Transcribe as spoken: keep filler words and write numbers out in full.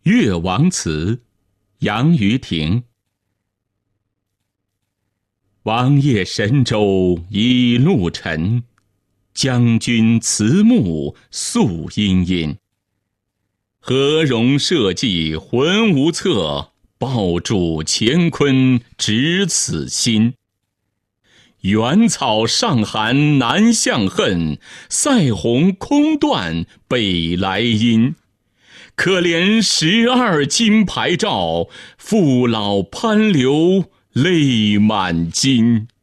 越王祠，杨余廷。王爷神州已陆沉，将军慈暮宿阴阴。何容社稷浑无策，抱柱乾坤只此心。原草上寒南向恨，塞鸿空断北来阴。可怜十二金牌照，父老攀流泪满襟。